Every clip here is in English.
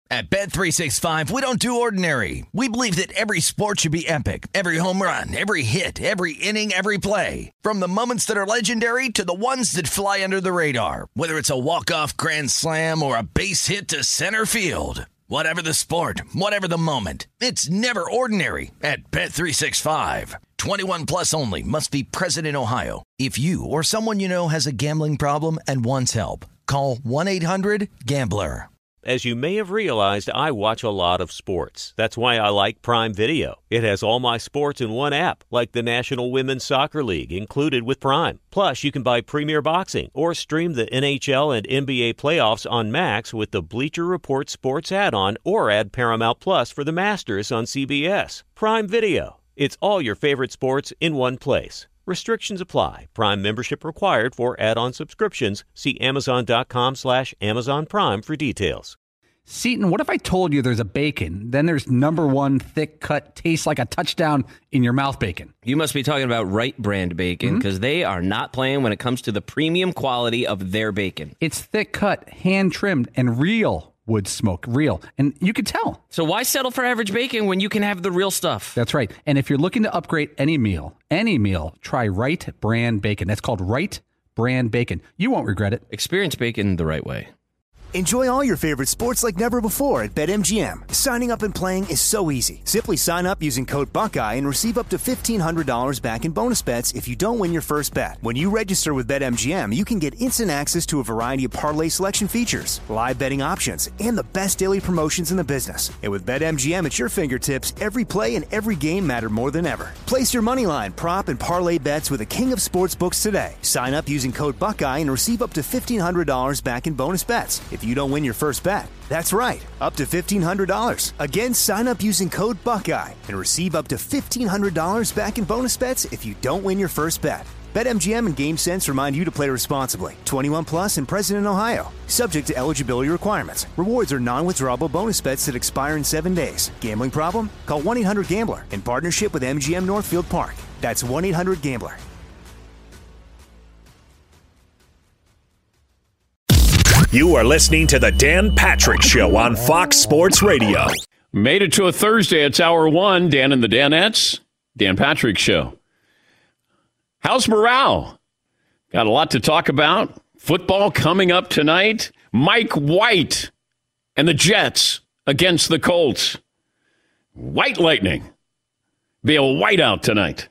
At Bet365, we don't do ordinary. We believe that every sport should be epic. Every home run, every hit, every inning, every play. From the moments that are legendary to the ones that fly under the radar. Whether it's a walk-off grand slam or a base hit to center field. Whatever the sport, whatever the moment. It's never ordinary at Bet365. 21 plus only. Must be present in Ohio. If you or someone you know has a gambling problem and wants help, call 1-800-GAMBLER. As you may have realized, I watch a lot of sports. That's why I like Prime Video. It has all my sports in one app, like the National Women's Soccer League, included with Prime. Plus, you can buy Premier Boxing or stream the NHL and NBA playoffs on Max with the Bleacher Report Sports add-on, or add Paramount Plus for the Masters on CBS. Prime Video. It's all your favorite sports in one place. Restrictions apply. Prime membership required for add-on subscriptions. See Amazon.com/Amazon Prime for details. Seton, what if I told you there's a bacon, then there's number one thick cut, tastes like a touchdown in your mouth bacon? You must be talking about Wright Brand Bacon, because they are not playing when it comes to the premium quality of their bacon. It's thick cut, hand trimmed, and real wood smoke, real. And you could tell. So why settle for average bacon when you can have the real stuff? That's right. And if you're looking to upgrade any meal, try Wright Brand Bacon. That's called Wright Brand Bacon. You won't regret it. Experience bacon the right way. Enjoy all your favorite sports like never before at BetMGM. Signing up and playing is so easy. Simply sign up using code Buckeye and receive up to $1,500 back in bonus bets if you don't win your first bet. When you register with BetMGM, you can get instant access to a variety of parlay selection features, live betting options, and the best daily promotions in the business. And with BetMGM at your fingertips, every play and every game matter more than ever. Place your moneyline, prop, and parlay bets with the king of sportsbooks today. Sign up using code Buckeye and receive up to $1,500 back in bonus bets if you don't win your first bet. That's right, up to $1,500. Again, sign up using code Buckeye and receive up to $1,500 back in bonus bets if you don't win your first bet. BetMGM and GameSense remind you to play responsibly. 21 plus and present in Ohio. Subject to eligibility requirements. Rewards are non-withdrawable bonus bets that expire in 7 days. Gambling problem? Call 1-800-GAMBLER in partnership with MGM Northfield Park. That's 1-800-GAMBLER. You are listening to the Dan Patrick Show on Fox Sports Radio. Made it to a Thursday. It's hour one. Dan and the Danettes. Dan Patrick Show. How's morale? Got a lot to talk about. Football coming up tonight. Mike White and the Jets against the Colts. White Lightning. Be a whiteout tonight.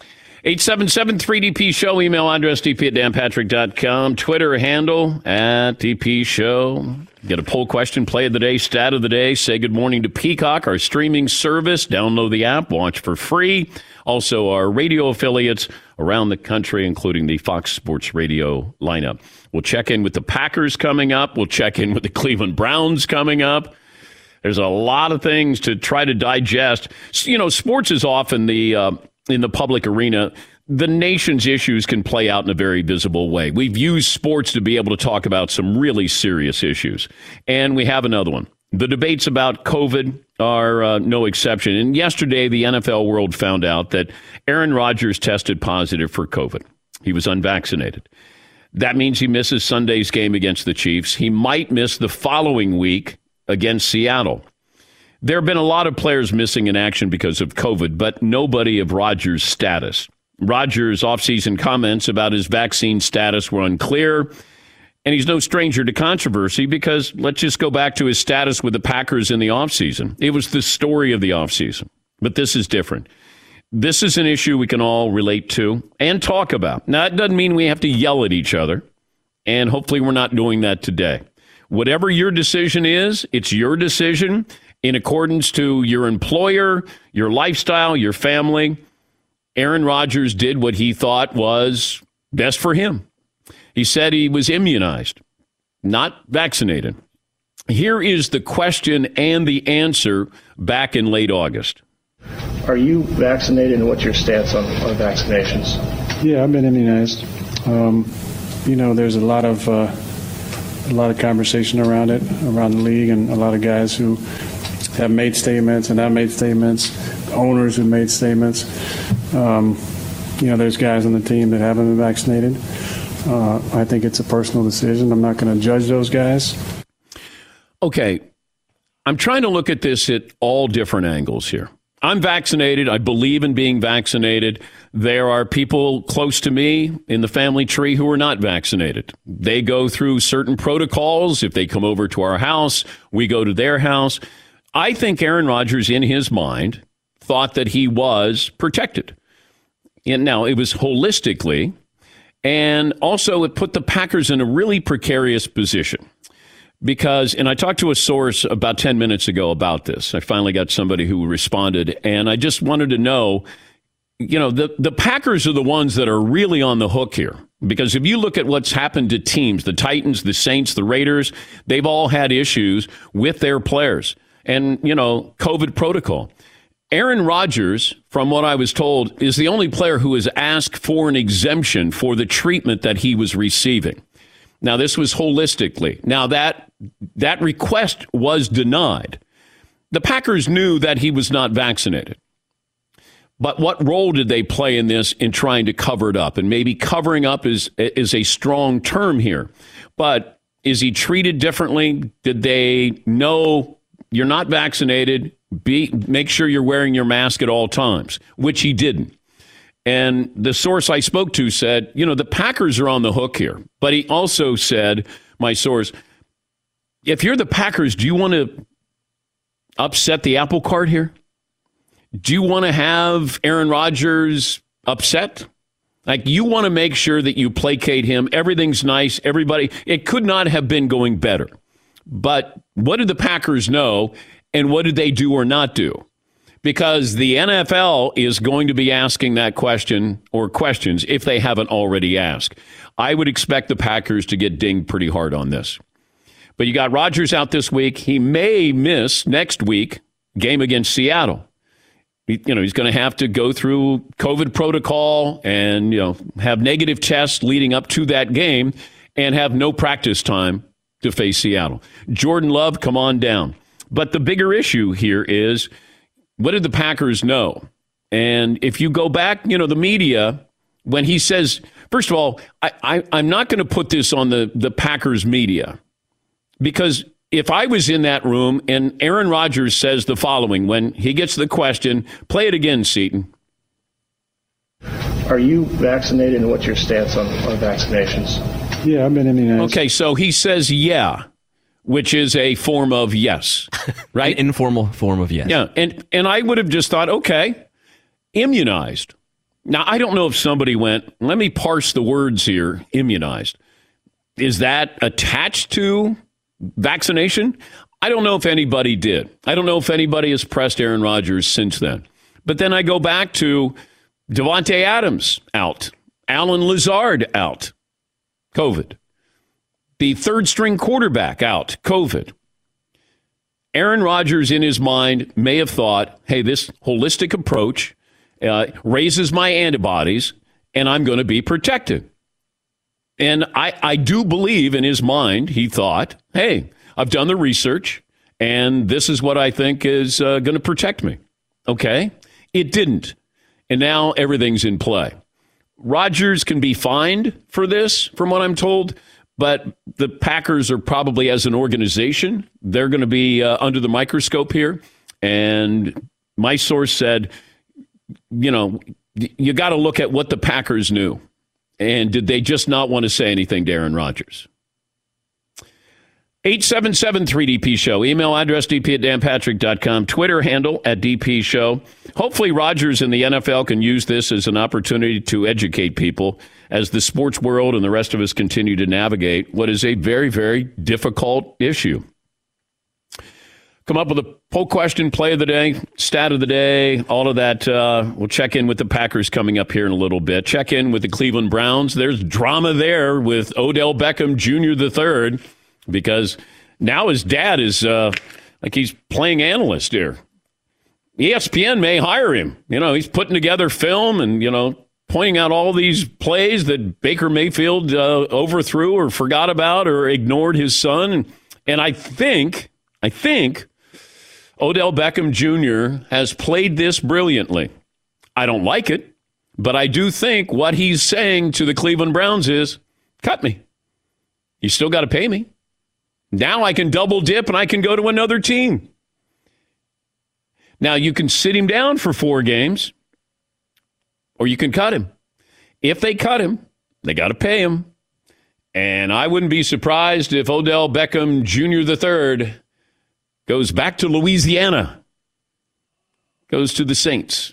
877-3DP-SHOW. Email address dp@danpatrick.com. Twitter handle @DP-SHOW. Get a poll question, play of the day, stat of the day. Say good morning to Peacock, our streaming service. Download the app, watch for free. Also, our radio affiliates around the country, including the Fox Sports Radio lineup. We'll check in with the Packers coming up. We'll check in with the Cleveland Browns coming up. There's a lot of things to try to digest. You know, sports is often in the public arena, the nation's issues can play out in a very visible way. We've used sports to be able to talk about some really serious issues. And we have another one. The debates about COVID are no exception. And yesterday, the NFL world found out that Aaron Rodgers tested positive for COVID. He was unvaccinated. That means he misses Sunday's game against the Chiefs. He might miss the following week against Seattle. There have been a lot of players missing in action because of COVID, but nobody of Rodgers' status. Rodgers' offseason comments about his vaccine status were unclear, and he's no stranger to controversy because let's just go back to his status with the Packers in the offseason. It was the story of the offseason, but this is different. This is an issue we can all relate to and talk about. Now, it doesn't mean we have to yell at each other, and hopefully we're not doing that today. Whatever your decision is, it's your decision. In accordance to your employer, your lifestyle, your family, Aaron Rodgers did what he thought was best for him. He said he was immunized, not vaccinated. Here is the question and the answer back in late August. Are you vaccinated, and what's your stance on vaccinations? Yeah, I've been immunized. There's a lot of conversation around it, around the league, and a lot of guys who have made statements and I've made statements, owners who made statements. There's guys on the team that haven't been vaccinated. I think it's a personal decision. I'm not going to judge those guys. Okay. I'm trying to look at this at all different angles here. I'm vaccinated. I believe in being vaccinated. There are people close to me in the family tree who are not vaccinated. They go through certain protocols. If they come over to our house, we go to their house. I think Aaron Rodgers, in his mind, thought that he was protected. And now, it was holistically, and also it put the Packers in a really precarious position. Because, and I talked to a source about 10 minutes ago about this. I finally got somebody who responded, and I just wanted to know, the Packers are the ones that are really on the hook here. Because if you look at what's happened to teams, the Titans, the Saints, the Raiders, they've all had issues with their players and, COVID protocol. Aaron Rodgers, from what I was told, is the only player who has asked for an exemption for the treatment that he was receiving. Now, this was holistically. Now, that request was denied. The Packers knew that he was not vaccinated. But what role did they play in this in trying to cover it up? And maybe covering up is a strong term here. But is he treated differently? Did they know you're not vaccinated? Make sure you're wearing your mask at all times, which he didn't. And the source I spoke to said, the Packers are on the hook here. But he also said, my source, if you're the Packers, do you want to upset the apple cart here? Do you want to have Aaron Rodgers upset? Like, you want to make sure that you placate him. Everything's nice. Everybody, it could not have been going better. But what did the Packers know, and what did they do or not do? Because the NFL is going to be asking that question or questions if they haven't already asked. I would expect the Packers to get dinged pretty hard on this. But you got Rodgers out this week. He may miss next week, game against Seattle. He's going to have to go through COVID protocol and, have negative tests leading up to that game and have no practice time to face Seattle. Jordan Love, come on down. But the bigger issue here is, what did the Packers know? And if you go back, the media, when he says, first of all, I'm not going to put this on the Packers media, because if I was in that room and Aaron Rodgers says the following, when he gets the question, play it again, Seton. Are you vaccinated, and what's your stance on vaccinations? Yeah, I've been immunized. Okay, so he says yeah, which is a form of yes, right? An informal form of yes. Yeah, and I would have just thought, okay, immunized. Now, I don't know if somebody went, let me parse the words here, immunized. Is that attached to vaccination? I don't know if anybody did. I don't know if anybody has pressed Aaron Rodgers since then. But then I go back to Devontae Adams out, Allen Lazard out, COVID. The third-string quarterback out, COVID. Aaron Rodgers, in his mind, may have thought, hey, this holistic approach raises my antibodies, and I'm going to be protected. And I do believe in his mind, he thought, hey, I've done the research, and this is what I think is going to protect me. Okay? It didn't. And now everything's in play. Rodgers can be fined for this, from what I'm told, but the Packers are probably, as an organization, they're going to be under the microscope here. And my source said, you got to look at what the Packers knew. And did they just not want to say anything to Aaron Rodgers? 877-3DP Show. Email address dp@danpatrick.com. Twitter handle @DP Show. Hopefully Rodgers and the NFL can use this as an opportunity to educate people as the sports world and the rest of us continue to navigate what is a very, very difficult issue. Come up with a poll question, play of the day, stat of the day, all of that. We'll check in with the Packers coming up here in a little bit. Check in with the Cleveland Browns. There's drama there with Odell Beckham Jr. III, because now his dad is like he's playing analyst here. ESPN may hire him. He's putting together film and, pointing out all these plays that Baker Mayfield overthrew or forgot about or ignored his son. And I think Odell Beckham Jr. has played this brilliantly. I don't like it, but I do think what he's saying to the Cleveland Browns is, cut me. You still got to pay me. Now I can double dip and I can go to another team. Now, you can sit him down for 4 games, or you can cut him. If they cut him, they got to pay him. And I wouldn't be surprised if Odell Beckham Jr. III goes back to Louisiana, goes to the Saints.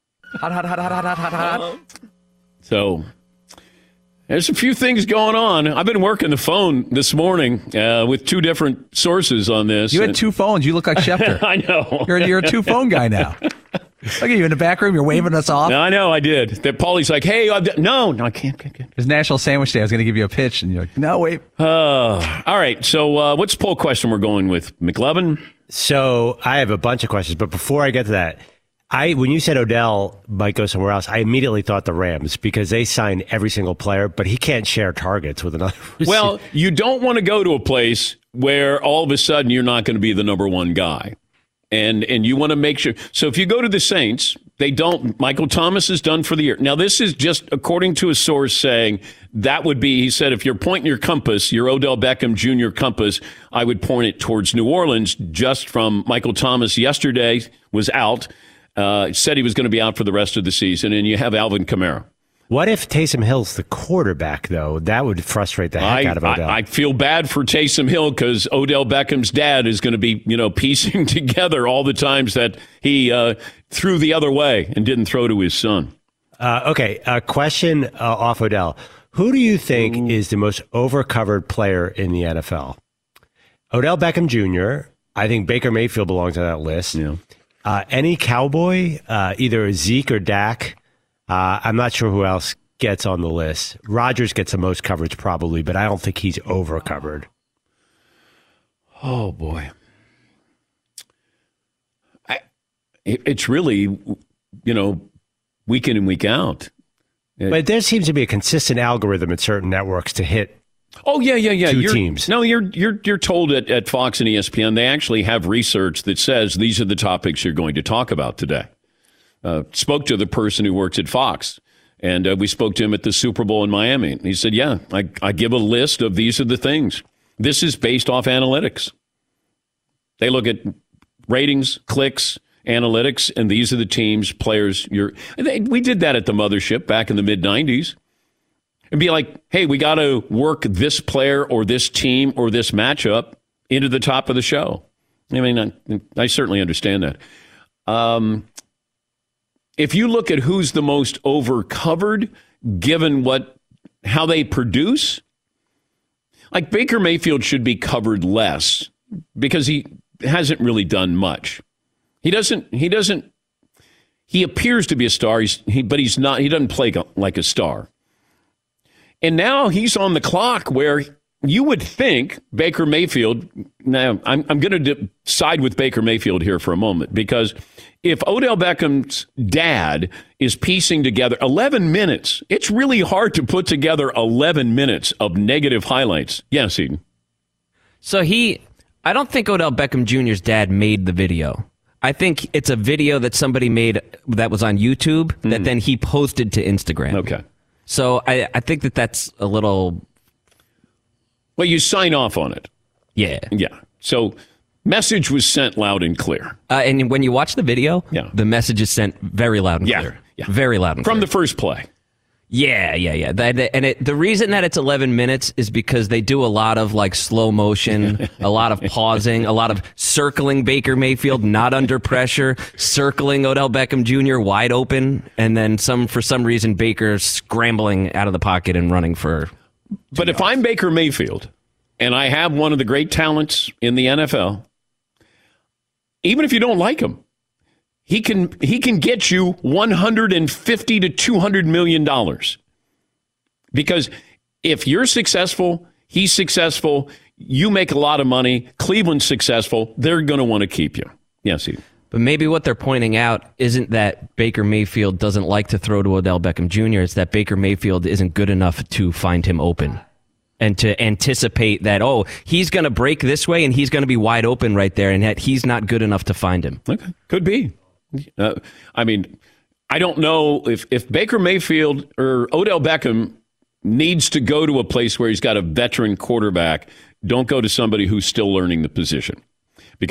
Hot. So there's a few things going on. I've been working the phone this morning with 2 different sources on this. You had 2 phones. You look like Schefter. I know. You're a 2-phone guy now. Look at you in the back room. You're waving us off. No, I know. I did. That Paulie's like, hey, no, I can't. It's National Sandwich Day. I was going to give you a pitch, and you're like, no, wait. All right. So what's the poll question we're going with? McLevin? So I have a bunch of questions, but before I get to that, when you said Odell might go somewhere else, I immediately thought the Rams because they sign every single player, but he can't share targets with another receiver. Well, you don't want to go to a place where all of a sudden you're not going to be the number 1 guy. And you want to make sure. So if you go to the Saints, they don't. Michael Thomas is done for the year. Now, this is just according to a source saying that would be, he said, if you're pointing your compass, your Odell Beckham Jr. compass, I would point it towards New Orleans just from Michael Thomas yesterday was out. Said he was going to be out for the rest of the season, and you have Alvin Kamara. What if Taysom Hill's the quarterback, though? That would frustrate the heck out of Odell. I feel bad for Taysom Hill because Odell Beckham's dad is going to be, piecing together all the times that he threw the other way and didn't throw to his son. Okay, a question off Odell. Who do you think is the most overcovered player in the NFL? Odell Beckham Jr., I think Baker Mayfield belongs on that list. Yeah. Any Cowboy, either Zeke or Dak. I'm not sure who else gets on the list. Rodgers gets the most coverage probably, but I don't think he's overcovered. Oh, boy. It's really, week in and week out. But there seems to be a consistent algorithm at certain networks to hit. Oh, yeah. Two teams. No, you're told at Fox and ESPN, they actually have research that says these are the topics you're going to talk about today. Spoke to the person who works at Fox, and we spoke to him at the Super Bowl in Miami. He said, yeah, I give a list of these are the things. This is based off analytics. They look at ratings, clicks, analytics, and these are the teams, players. We did that at the mothership back in the mid-'90s. And be like, hey, we got to work this player or this team or this matchup into the top of the show. I mean, I certainly understand that. If you look at who's the most overcovered, given how they produce, like Baker Mayfield should be covered less because he hasn't really done much. He appears to be a star, but he's not. He doesn't play like a star. And now he's on the clock where you would think Baker Mayfield. Now, I'm going to side with Baker Mayfield here for a moment because if Odell Beckham's dad is piecing together 11 minutes, it's really hard to put together 11 minutes of negative highlights. Yes, Eden. So I don't think Odell Beckham Jr.'s dad made the video. I think it's a video that somebody made that was on YouTube that then he posted to Instagram. Okay. So I think that's a little... Well, you sign off on it. Yeah. Yeah. So message was sent loud and clear. And when you watch the video, the message is sent very loud and clear. Yeah. Very loud and clear. From the first play. Yeah. The reason that it's 11 minutes is because they do a lot of like slow motion, a lot of pausing, a lot of circling Baker Mayfield, not under pressure, circling Odell Beckham Jr. wide open, and then for some reason Baker scrambling out of the pocket and running for... But if I'm Baker Mayfield and I have one of the great talents in the NFL, even if you don't like him, he can get you $150 to $200 million. Because if you're successful, he's successful, you make a lot of money, Cleveland's successful, they're going to want to keep you. Yes, Steve. But maybe what they're pointing out isn't that Baker Mayfield doesn't like to throw to Odell Beckham Jr. It's that Baker Mayfield isn't good enough to find him open and to anticipate that, he's going to break this way and he's going to be wide open right there, and that he's not good enough to find him. Okay, could be. I mean, I don't know if Baker Mayfield or Odell Beckham needs to go to a place where he's got a veteran quarterback. Don't go to somebody who's still learning the position. Because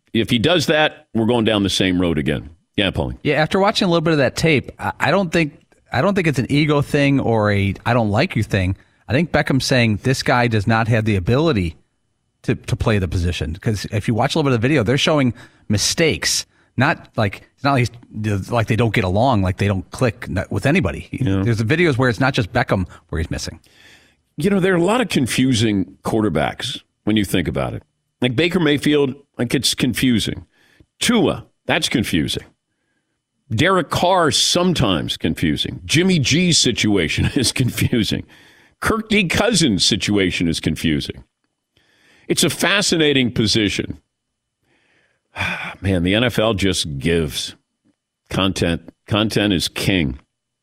If he does that, we're going down the same road again. Yeah, Paulie. Yeah, after watching a little bit of that tape, I don't think it's an ego thing or a I don't like you thing. I think Beckham's saying this guy does not have the ability to play the position. Because if you watch a little bit of the video, they're showing mistakes. It's not like they don't get along, like they don't click with anybody. Yeah. There's the videos where it's not just Beckham where he's missing. You know, there are a lot of confusing quarterbacks when you think about it. Like Baker Mayfield, like it's confusing. Tua, that's confusing. Derek Carr, sometimes confusing. Jimmy G's situation is confusing. Kirk D. Cousins' situation is confusing. It's a fascinating position. Man, the NFL just gives. Content is king.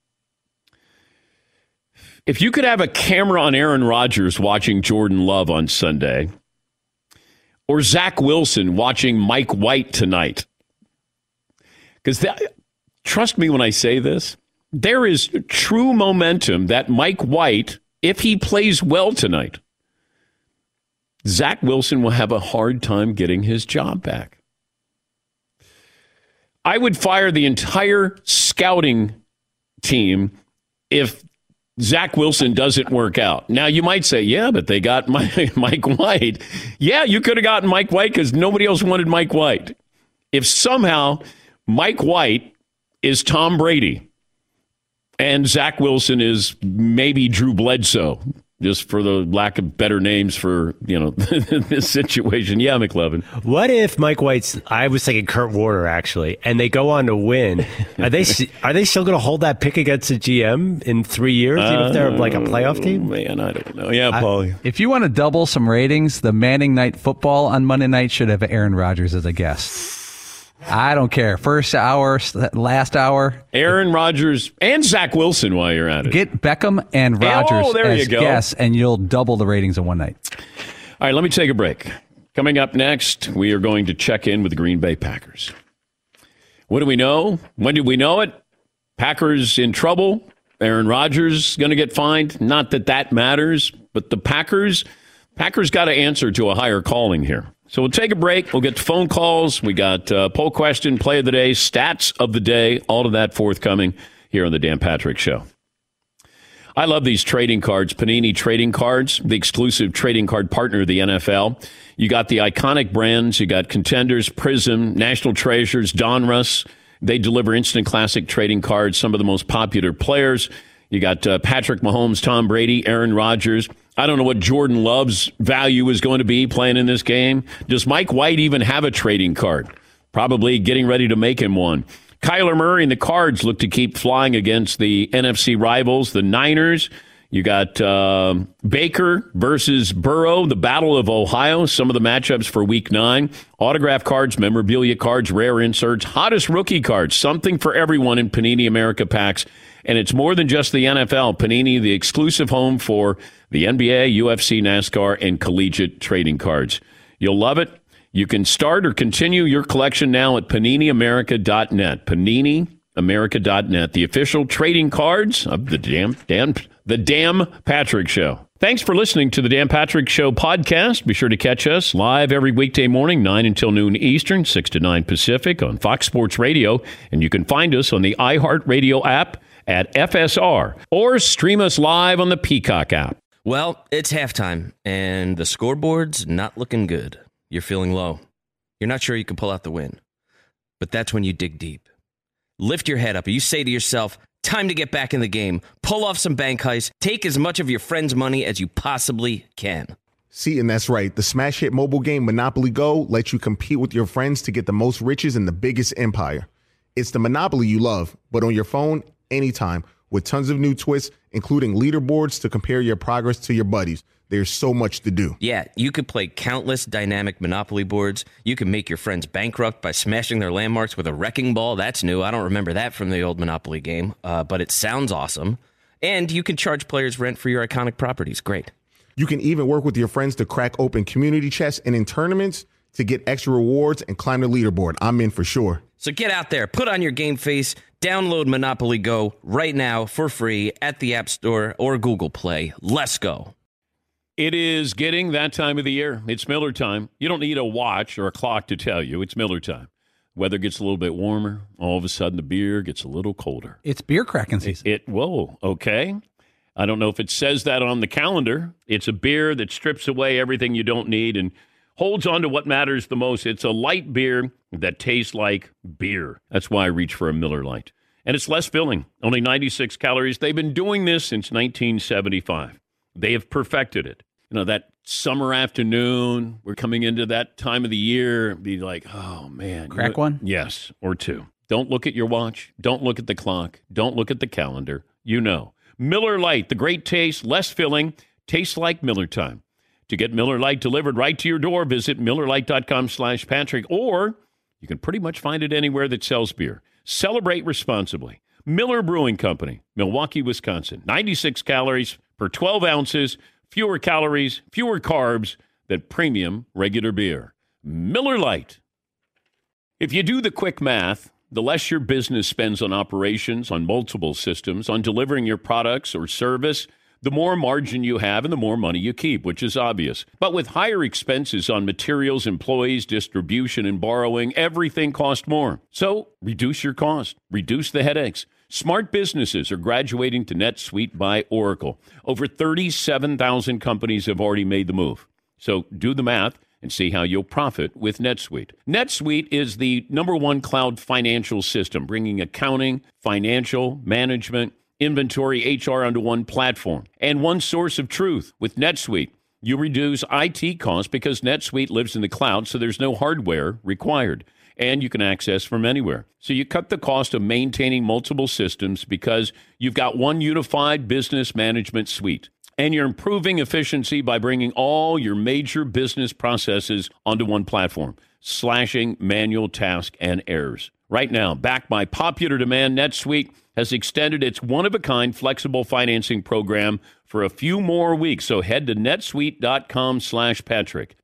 If you could have a camera on Aaron Rodgers watching Jordan Love on Sunday, or Zach Wilson watching Mike White tonight, because trust me when I say this, there is true momentum that Mike White, if he plays well tonight, Zach Wilson will have a hard time getting his job back. I would fire the entire scouting team if Zach Wilson doesn't work out. Now, you might say, yeah, but they got Mike White. Yeah, you could have gotten Mike White because nobody else wanted Mike White. If somehow Mike White is Tom Brady and Zach Wilson is maybe Drew Bledsoe, just for the lack of better names for, this situation. Yeah, McLevin. What if Mike White's, I was thinking Kurt Warner, actually, and they go on to win. Are they still going to hold that pick against the GM in 3 years, even if they're like a playoff team? Man, I don't know. Yeah, Paulie. If you want to double some ratings, the Manning Night Football on Monday night should have Aaron Rodgers as a guest. I don't care. First hour, last hour. Aaron Rodgers and Zach Wilson while you're at it. Get Beckham and Rodgers as guests, and you'll double the ratings in one night. All right, let me take a break. Coming up next, we are going to check in with the Green Bay Packers. What do we know? When did we know it? Packers in trouble. Aaron Rodgers going to get fined. Not that matters, but the Packers got to answer to a higher calling here. So we'll take a break. We'll get to phone calls. We got poll question, play of the day, stats of the day, all of that forthcoming here on the Dan Patrick Show. I love these trading cards, Panini Trading Cards, the exclusive trading card partner of the NFL. You got the iconic brands. You got Contenders, Prism, National Treasures, Donruss. They deliver instant classic trading cards, some of the most popular players. You got Patrick Mahomes, Tom Brady, Aaron Rodgers. I don't know what Jordan Love's value is going to be playing in this game. Does Mike White even have a trading card? Probably getting ready to make him one. Kyler Murray and the Cards look to keep flying against the NFC rivals, the Niners. You got Baker versus Burrow, the Battle of Ohio, some of the matchups for Week 9. Autograph cards, memorabilia cards, rare inserts, hottest rookie cards, something for everyone in Panini America packs. And it's more than just the NFL. Panini, the exclusive home for the NBA, UFC, NASCAR, and collegiate trading cards. You'll love it. You can start or continue your collection now at PaniniAmerica.net. PaniniAmerica.net, the official trading cards of the Dan Patrick Show. Thanks for listening to the Dan Patrick Show podcast. Be sure to catch us live every weekday morning, 9 until noon Eastern, 6 to 9 Pacific on Fox Sports Radio. And you can find us on the iHeartRadio app at FSR or stream us live on the Peacock app. Well, it's halftime, and the scoreboard's not looking good. You're feeling low. You're not sure you can pull out the win. But that's when you dig deep. Lift your head up. You say to yourself, time to get back in the game. Pull off some bank heists. Take as much of your friend's money as you possibly can. See, and that's right. The smash hit mobile game Monopoly Go lets you compete with your friends to get the most riches in the biggest empire. It's the Monopoly you love, but on your phone, anytime, with tons of new twists, including leaderboards to compare your progress to your buddies. There's so much to do. Yeah, you could play countless dynamic Monopoly boards. You can make your friends bankrupt by smashing their landmarks with a wrecking ball. That's new. I don't remember that from the old Monopoly game, but it sounds awesome. And you can charge players rent for your iconic properties. Great. You can even work with your friends to crack open community chests and in tournaments to get extra rewards and climb the leaderboard. I'm in for sure. So get out there, put on your game face, download Monopoly Go right now for free at the App Store or Google Play. Let's go. It is getting that time of the year. It's Miller time. You don't need a watch or a clock to tell you. It's Miller time. Weather gets a little bit warmer. All of a sudden, the beer gets a little colder. It's beer cracking season. Whoa, okay. I don't know if it says that on the calendar. It's a beer that strips away everything you don't need and holds on to what matters the most. It's a light beer that tastes like beer. That's why I reach for a Miller Lite. And it's less filling, only 96 calories. They've been doing this since 1975. They have perfected it. You know, that summer afternoon, we're coming into that time of the year, be like, oh, man. Crack one? Yes, or two. Don't look at your watch. Don't look at the clock. Don't look at the calendar. You know. Miller Lite, the great taste, less filling, tastes like Miller time. To get Miller Lite delivered right to your door, visit MillerLite.com/Patrick, or you can pretty much find it anywhere that sells beer. Celebrate responsibly. Miller Brewing Company, Milwaukee, Wisconsin. 96 calories per 12 ounces, fewer calories, fewer carbs than premium regular beer. Miller Lite. If you do the quick math, the less your business spends on operations, on multiple systems, on delivering your products or service, the more margin you have and the more money you keep, which is obvious. But with higher expenses on materials, employees, distribution, and borrowing, everything costs more. So reduce your cost. Reduce the headaches. Smart businesses are graduating to NetSuite by Oracle. Over 37,000 companies have already made the move. So do the math and see how you'll profit with NetSuite. NetSuite is the #1 cloud financial system, bringing accounting, financial, management, inventory, HR onto one platform and one source of truth. With NetSuite, you reduce IT costs because NetSuite lives in the cloud, so there's no hardware required. And you can access from anywhere. So you cut the cost of maintaining multiple systems because you've got one unified business management suite. And you're improving efficiency by bringing all your major business processes onto one platform, slashing manual tasks and errors. Right now, backed by popular demand, NetSuite has extended its one-of-a-kind flexible financing program for a few more weeks. So head to netsuite.com/Patrick.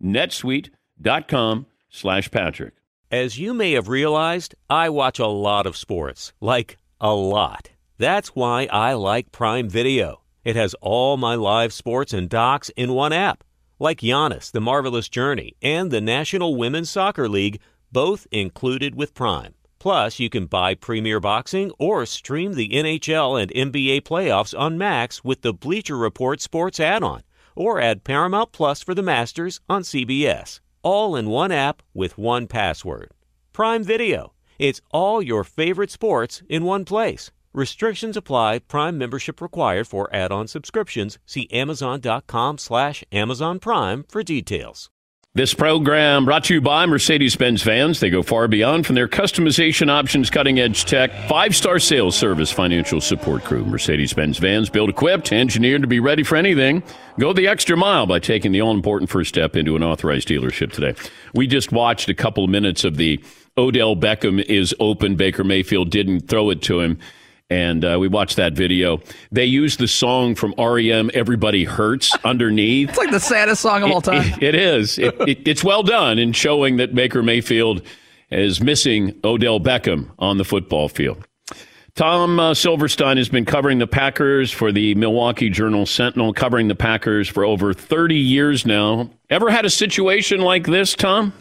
netsuite.com/Patrick. As you may have realized, I watch a lot of sports, like a lot. That's why I like Prime Video. It has all my live sports and docs in one app, like Giannis, The Marvelous Journey, and the National Women's Soccer League, both included with Prime. Plus, you can buy Premier Boxing or stream the NHL and NBA playoffs on Max with the Bleacher Report Sports add-on, or add Paramount Plus for the Masters on CBS. All in one app with one password. Prime Video. It's all your favorite sports in one place. Restrictions apply. Prime membership required for add-on subscriptions. See Amazon.com/Amazon Prime for details. This program brought to you by Mercedes-Benz Vans. They go far beyond from their customization options, cutting-edge tech, 5-star sales service, financial support crew. Mercedes-Benz Vans, built, equipped, engineered to be ready for anything. Go the extra mile by taking the all-important first step into an authorized dealership today. We just watched a couple of minutes of the Odell Beckham is open. Baker Mayfield didn't throw it to him. And we watched that video. They used the song from R.E.M., Everybody Hurts, underneath. It's like the saddest song of all time. It is. It's well done in showing that Baker Mayfield is missing Odell Beckham on the football field. Tom Silverstein has been covering the Packers for the Milwaukee Journal-Sentinel, covering the Packers for over 30 years now. Ever had a situation like this, Tom?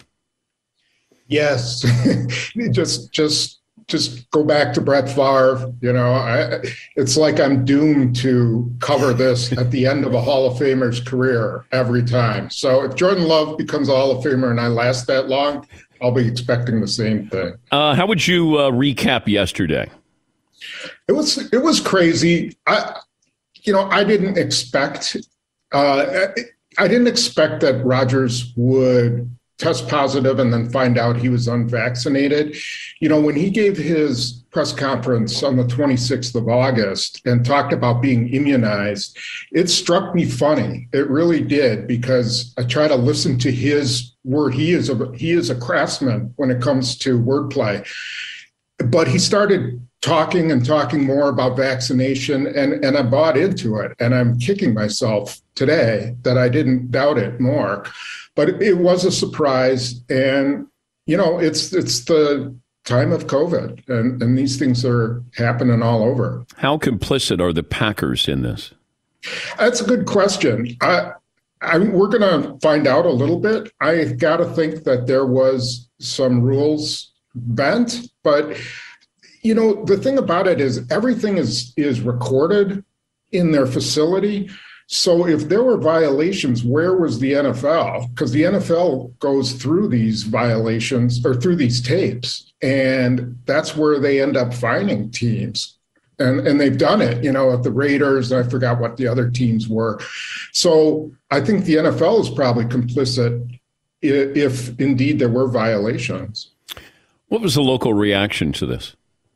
Yes. Just go back to Brett Favre. You know, it's like I'm doomed to cover this at the end of a Hall of Famer's career every time. So if Jordan Love becomes a Hall of Famer and I last that long, I'll be expecting the same thing. How would you recap yesterday? It was crazy. I didn't expect that Rodgers would test positive and then find out he was unvaccinated. You know, when he gave his press conference on the 26th of August and talked about being immunized, it struck me funny. It really did, because I try to listen to his word. He is a craftsman when it comes to wordplay. But he started talking more about vaccination, and I bought into it. And I'm kicking myself today that I didn't doubt it more. But it was a surprise. And, you know, it's the time of COVID, and these things are happening all over. How complicit are the Packers in this? That's a good question. We're going to find out a little bit. I got to think that there was some rules bent, but the thing about it is everything is recorded in their facility. So if there were violations, where was the NFL? Because the NFL goes through these violations or through these tapes, and that's where they end up finding teams. And they've done it, at the Raiders. I forgot what the other teams were. So I think the NFL is probably complicit if indeed there were violations. What was the local reaction to this?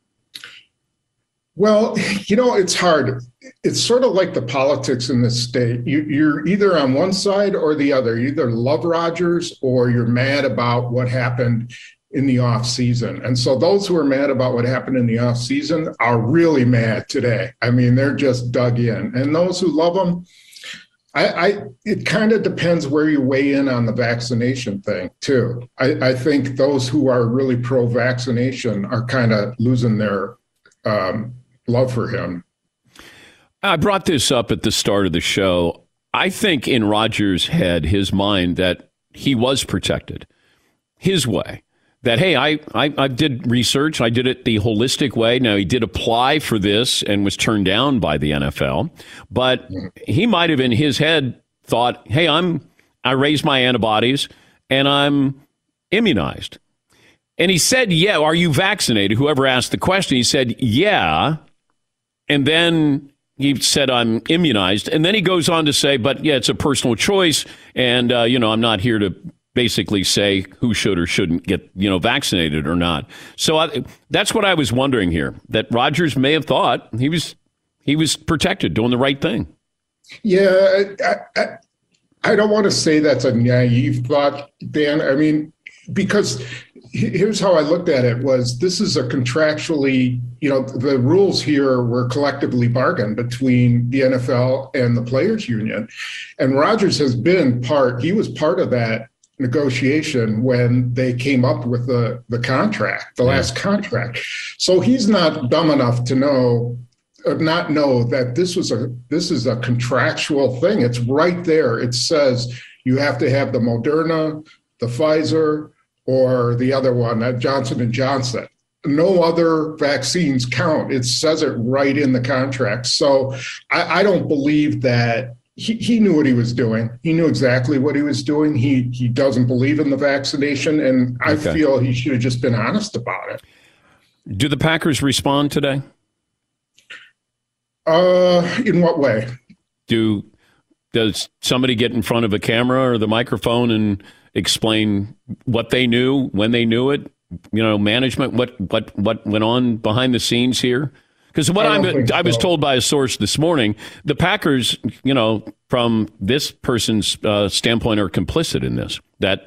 Well, it's hard. It's sort of like the politics in this state. You're either on one side or the other. You either love Rodgers or you're mad about what happened in the off season. And so those who are mad about what happened in the off season are really mad today. I mean, they're just dug in. And those who love them, it kind of depends where you weigh in on the vaccination thing too. I think those who are really pro-vaccination are kind of losing their love for him. I brought this up at the start of the show. I think in Rodgers' head, his mind, that he was protected his way. That, hey, I did research. I did it the holistic way. Now, he did apply for this and was turned down by the NFL. But he might have in his head thought, hey, I raised my antibodies and I'm immunized. And he said, yeah, are you vaccinated? Whoever asked the question, he said, yeah. And then he said, I'm immunized. And then he goes on to say, but yeah, it's a personal choice. And, I'm not here to basically say who should or shouldn't get, vaccinated or not. So that's what I was wondering here, that Rodgers may have thought he was protected, doing the right thing. Yeah, I don't want to say that's a naive thought, Dan. I mean, because here's how I looked at it was this is a contractually, the rules here were collectively bargained between the NFL and the players union. And Rodgers he was part of that negotiation when they came up with the contract, the last contract. So he's not dumb enough to not know that this is a contractual thing. It's right there. It says you have to have the Moderna, the Pfizer, or the other one, that Johnson & Johnson. No other vaccines count. It says it right in the contract. So I don't believe that he knew what he was doing. He knew exactly what he was doing. He doesn't believe in the vaccination, and I feel he should have just been honest about it. Do the Packers respond today? In what way? Does somebody get in front of a camera or the microphone and explain what they knew, when they knew it? Management, what went on behind the scenes here? Because I was told by a source this morning, the Packers, from this person's standpoint, are complicit in this. That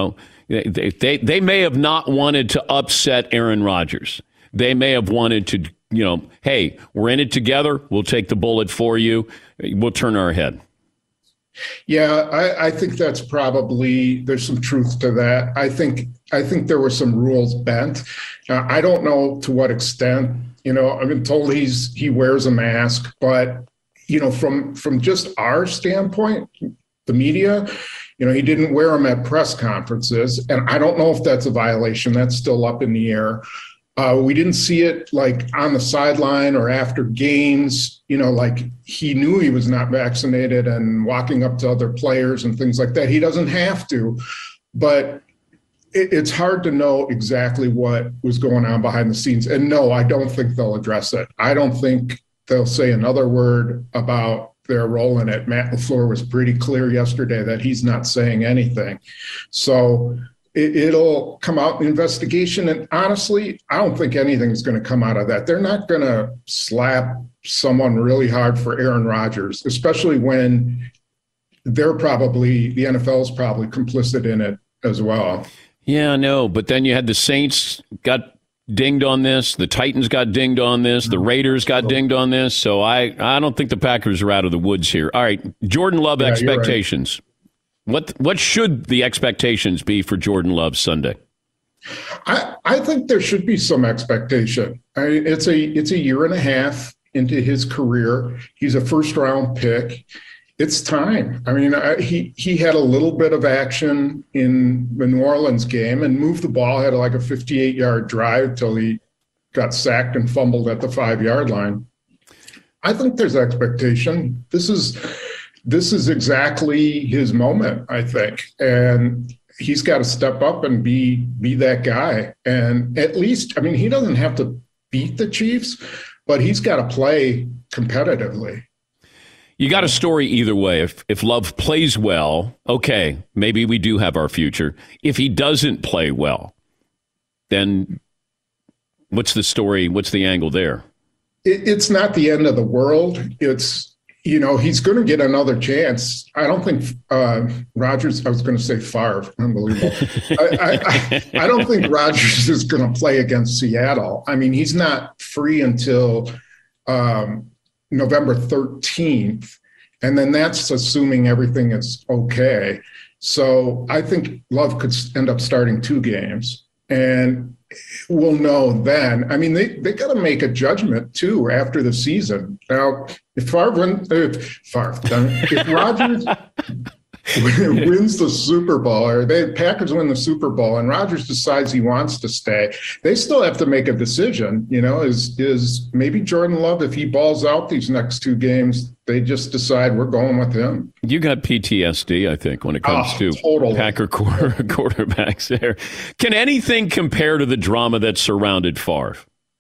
they may have not wanted to upset Aaron Rodgers. They may have wanted to, hey, we're in it together. We'll take the bullet for you. We'll turn our head. Yeah, I think that's there's some truth to that. I think there were some rules bent. I don't know to what extent. I've been told he wears a mask, but from just our standpoint, the media, he didn't wear them at press conferences, and I don't know if that's a violation. That's still up in the air. We didn't see it like on the sideline or after games, like he knew he was not vaccinated and walking up to other players and things like that. He doesn't have to, but it's hard to know exactly what was going on behind the scenes. And no, I don't think they'll address it. I don't think they'll say another word about their role in it. Matt LaFleur was pretty clear yesterday that he's not saying anything. So it'll come out in the investigation. And honestly, I don't think anything's going to come out of that. They're not going to slap someone really hard for Aaron Rodgers, especially when the NFL is probably complicit in it as well. Yeah, I know. But then you had the Saints got dinged on this. The Titans got dinged on this. The Raiders got dinged on this. So I don't think the Packers are out of the woods here. All right, Jordan Love expectations. What should the expectations be for Jordan Love Sunday? I think there should be some expectation. It's a year and a half into his career. He's a first-round pick. it's time. I mean, he had a little bit of action in the New Orleans game and moved the ball, had like a 58-yard drive till he got sacked and fumbled at the 5-yard line. I think there's expectation. This is exactly his moment, I think. And he's got to step up and be that guy. And at least, I mean, he doesn't have to beat the Chiefs, but he's got to play competitively. You got a story either way. If Love plays well, okay, maybe we do have our future. If he doesn't play well, then what's the story? What's the angle there? It's not the end of the world. It's, he's going to get another chance. I don't think Rodgers, I was going to say Favre, unbelievable. I don't think Rodgers is going to play against Seattle. I mean, he's not free until November 13th. And then that's assuming everything is okay. So I think Love could end up starting 2 games. And we'll know then. I mean, they got to make a judgment, too, after the season. Now, if Rodgers wins the Super Bowl, or the Packers win the Super Bowl, and Rodgers decides he wants to stay, they still have to make a decision. Is maybe Jordan Love, if he balls out these next 2 games, they just decide we're going with him. You got PTSD, I think, when it comes to totally. Packer quarterbacks there. Can anything compare to the drama that surrounded Favre?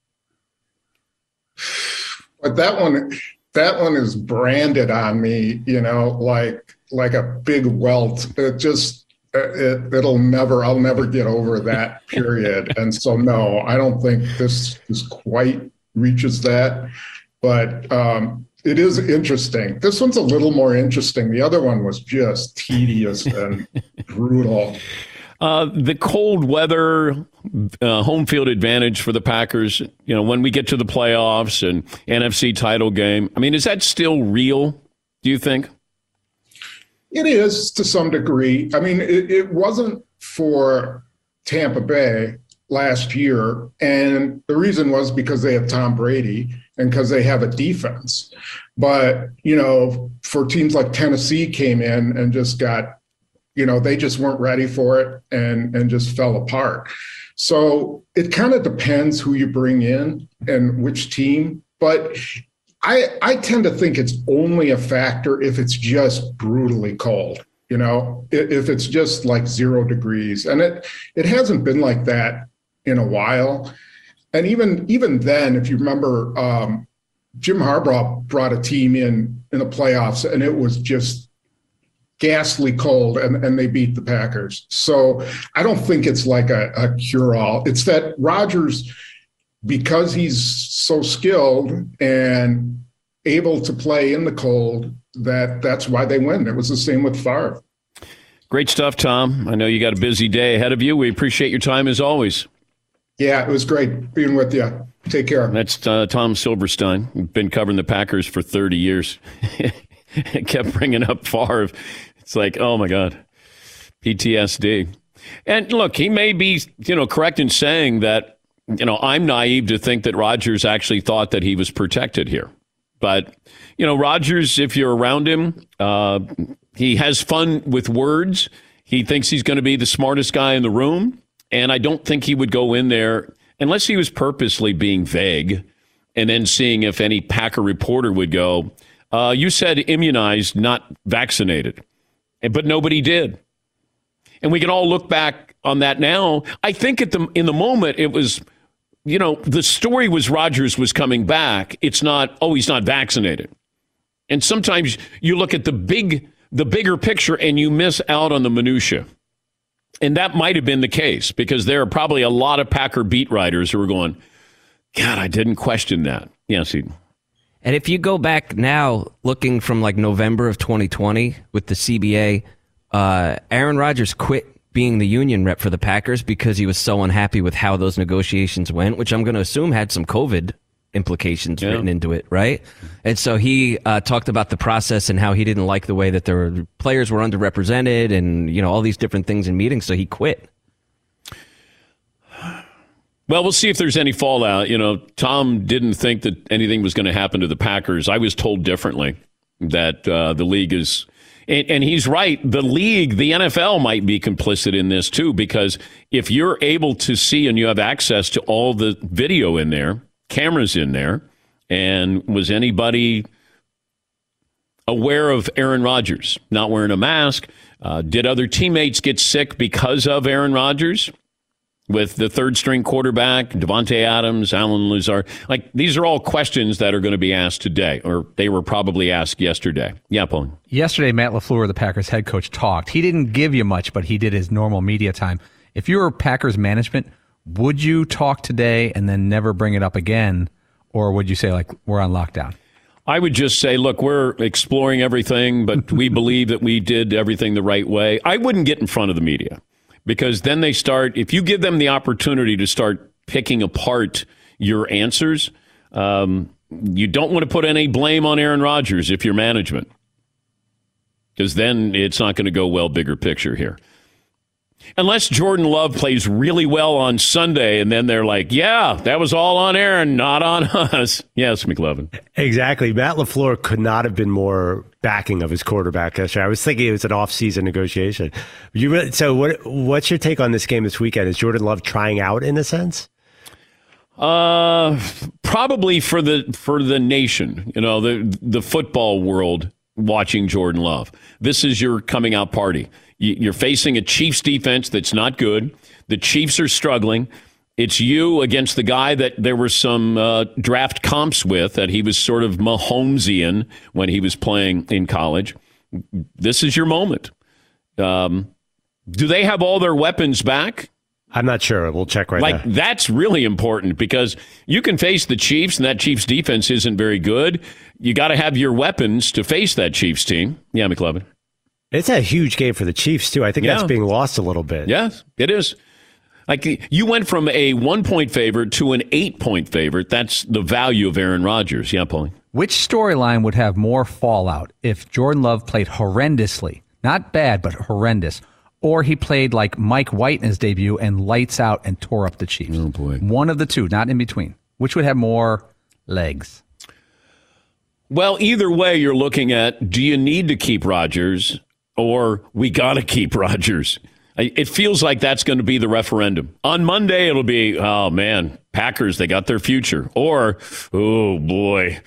But that one is branded on me, like a big welt. It just, I'll never get over that period. And so, no, I don't think this quite reaches that, but it is interesting. This one's a little more interesting. The other one was just tedious and brutal. The cold weather, home field advantage for the Packers, when we get to the playoffs and NFC title game, I mean, is that still real, do you think? It is to some degree. I mean, it wasn't for Tampa Bay last year. And the reason was because they have Tom Brady and because they have a defense. But, for teams like Tennessee came in and just got, they just weren't ready for it and just fell apart. So it kind of depends who you bring in and which team. But I tend to think it's only a factor if it's just brutally cold, if it's just like 0 degrees. And it hasn't been like that in a while. And even then, if you remember, Jim Harbaugh brought a team in the playoffs, and it was just ghastly cold, and they beat the Packers. So I don't think it's like a cure-all. It's that Rodgers, because he's so skilled and able to play in the cold, that's why they win. It was the same with Favre. Great stuff, Tom. I know you got a busy day ahead of you. We appreciate your time as always. Yeah, it was great being with you. Take care. That's Tom Silverstein. We've been covering the Packers for 30 years. Kept bringing up Favre. It's like, oh, my God, PTSD. And look, he may be, correct in saying that, I'm naive to think that Rodgers actually thought that he was protected here. But, Rodgers, if you're around him, he has fun with words. He thinks he's going to be the smartest guy in the room. And I don't think he would go in there unless he was purposely being vague and then seeing if any Packer reporter would go, you said immunized, not vaccinated. But nobody did. And we can all look back on that now. I think in the moment it was, the story was Rodgers was coming back. It's not, he's not vaccinated. And sometimes you look at the bigger picture and you miss out on the minutia. And that might have been the case because there are probably a lot of Packer beat writers who are going, God, I didn't question that. Yes, Eden. And if you go back now, looking from like November of 2020 with the CBA, Aaron Rodgers quit being the union rep for the Packers because he was so unhappy with how those negotiations went, which I'm going to assume had some COVID implications written into it, right? And so he talked about the process and how he didn't like the way that their players were underrepresented and, all these different things in meetings, so he quit. Well, we'll see if there's any fallout. Tom didn't think that anything was going to happen to the Packers. I was told differently. that the league is. And he's right. The league, the NFL might be complicit in this too, because if you're able to see and you have access to all the video in there, cameras in there, and was anybody aware of Aaron Rodgers not wearing a mask? Did other teammates get sick because of Aaron Rodgers? With the third-string quarterback, Devontae Adams, Allen Lazard. Like, these are all questions that are going to be asked today, or they were probably asked yesterday. Yeah, Paul. Yesterday, Matt LaFleur, the Packers head coach, talked. He didn't give you much, but he did his normal media time. If you were Packers management, would you talk today and then never bring it up again, or would you say, like, we're on lockdown? I would just say, look, we're exploring everything, but we believe that we did everything the right way. I wouldn't get in front of the media. Because then they start, if you give them the opportunity to start picking apart your answers, you don't want to put any blame on Aaron Rodgers if you're management. Because then it's not going to go well, bigger picture here. Unless Jordan Love plays really well on Sunday, and then they're like, yeah, that was all on Aaron, not on us. Yes, McLovin. Exactly. Matt LaFleur could not have been more backing of his quarterback yesterday. I was thinking it was an off-season negotiation. What's your take on this game this weekend? Is Jordan Love trying out in a sense? Probably for the nation, the football world watching Jordan Love. This is your coming out party. You're facing a Chiefs defense that's not good. The Chiefs are struggling. It's you against the guy that there were some draft comps with, that he was sort of Mahomesian when he was playing in college. This is your moment. Do they have all their weapons back? I'm not sure. We'll check right now. That's really important, because you can face the Chiefs, and that Chiefs defense isn't very good. You got to have your weapons to face that Chiefs team. Yeah, McLovin. It's a huge game for the Chiefs, too. I think that's being lost a little bit. Yes, it is. Like, you went from a 1-point favorite to an 8-point favorite. That's the value of Aaron Rodgers. Yeah, Paulie. Which storyline would have more fallout if Jordan Love played horrendously? Not bad, but horrendous. Or he played like Mike White in his debut and lights out and tore up the Chiefs. Oh, boy. One of the two, not in between. Which would have more legs? Well, either way, you're looking at, do you need to keep Rodgers, or we got to keep Rodgers? It feels like that's going to be the referendum. On Monday, it'll be, oh, man, Packers, they got their future. Or, oh, boy,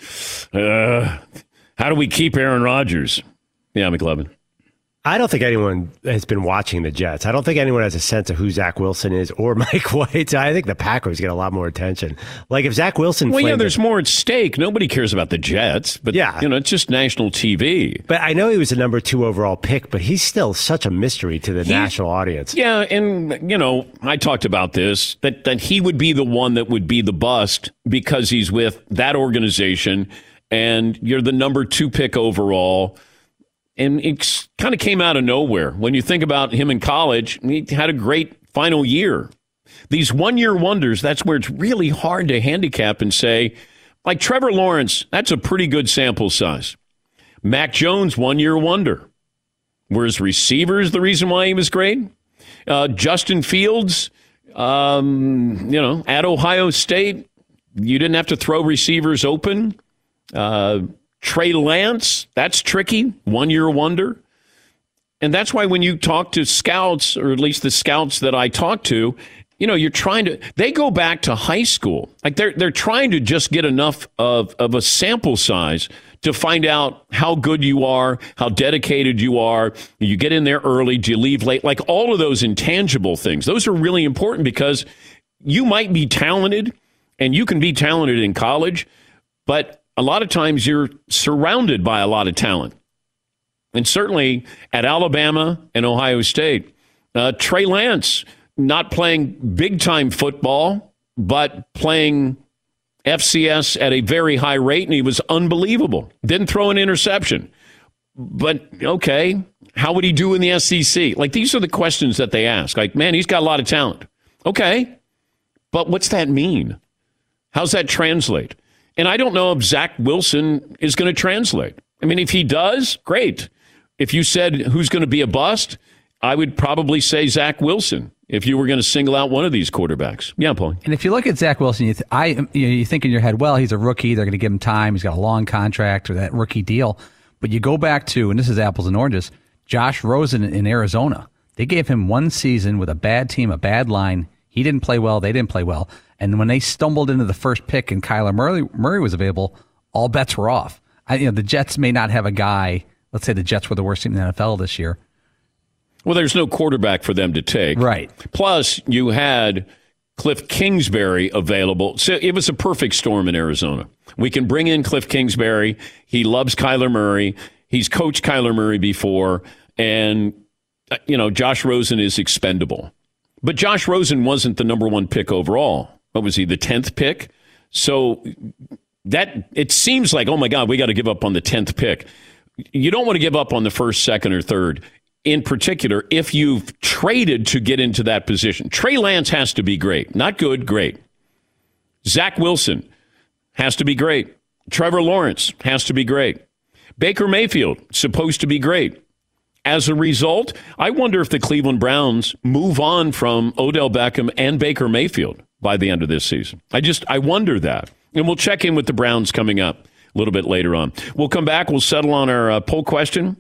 how do we keep Aaron Rodgers? Yeah, McLovin. I don't think anyone has been watching the Jets. I don't think anyone has a sense of who Zach Wilson is or Mike White. I think the Packers get a lot more attention. Like if Zach Wilson... Well, yeah, there's more at stake. Nobody cares about the Jets. But, yeah, it's just national TV. But I know he was a number 2 overall pick, but he's still such a mystery to the national audience. Yeah, and, I talked about this, that he would be the one that would be the bust because he's with that organization, and you're the number 2 pick overall. And it kind of came out of nowhere. When you think about him in college, he had a great final year. These one-year wonders, that's where it's really hard to handicap and say, like Trevor Lawrence, that's a pretty good sample size. Mac Jones, one-year wonder. Were his receivers the reason why he was great? Justin Fields, at Ohio State, you didn't have to throw receivers open. Trey Lance, that's tricky. One-year wonder. And that's why when you talk to scouts, or at least the scouts that I talk to, you're trying to, they go back to high school. Like they're trying to just get enough of a sample size to find out how good you are, how dedicated you are. You get in there early, do you leave late? Like all of those intangible things. Those are really important because you might be talented, and you can be talented in college, but a lot of times you're surrounded by a lot of talent. And certainly at Alabama and Ohio State, Trey Lance, not playing big-time football, but playing FCS at a very high rate, and he was unbelievable. Didn't throw an interception. But, okay, how would he do in the SEC? Like, these are the questions that they ask. Like, man, he's got a lot of talent. Okay, but what's that mean? How's that translate? And I don't know if Zach Wilson is going to translate. I mean, if he does, great. If you said who's going to be a bust, I would probably say Zach Wilson if you were going to single out one of these quarterbacks. Yeah, Paul. And if you look at Zach Wilson, you think in your head, well, he's a rookie. They're going to give him time. He's got a long contract or that rookie deal. But you go back to, and this is apples and oranges, Josh Rosen in Arizona. They gave him one season with a bad team, a bad line. He didn't play well. They didn't play well. And when they stumbled into the first pick and Kyler Murray was available, all bets were off. The Jets may not have a guy. Let's say the Jets were the worst team in the NFL this year. Well, there's no quarterback for them to take. Right. Plus, you had Cliff Kingsbury available. So it was a perfect storm in Arizona. We can bring in Cliff Kingsbury. He loves Kyler Murray. He's coached Kyler Murray before. And, Josh Rosen is expendable. But Josh Rosen wasn't the number one pick overall. What was he, the 10th pick? So that it seems like, oh, my God, we got to give up on the 10th pick. You don't want to give up on the first, second, or third. In particular, if you've traded to get into that position. Trey Lance has to be great. Not good, great. Zach Wilson has to be great. Trevor Lawrence has to be great. Baker Mayfield, supposed to be great. As a result, I wonder if the Cleveland Browns move on from Odell Beckham and Baker Mayfield by the end of this season. I wonder that. And we'll check in with the Browns coming up a little bit later on. We'll come back. We'll settle on our poll question.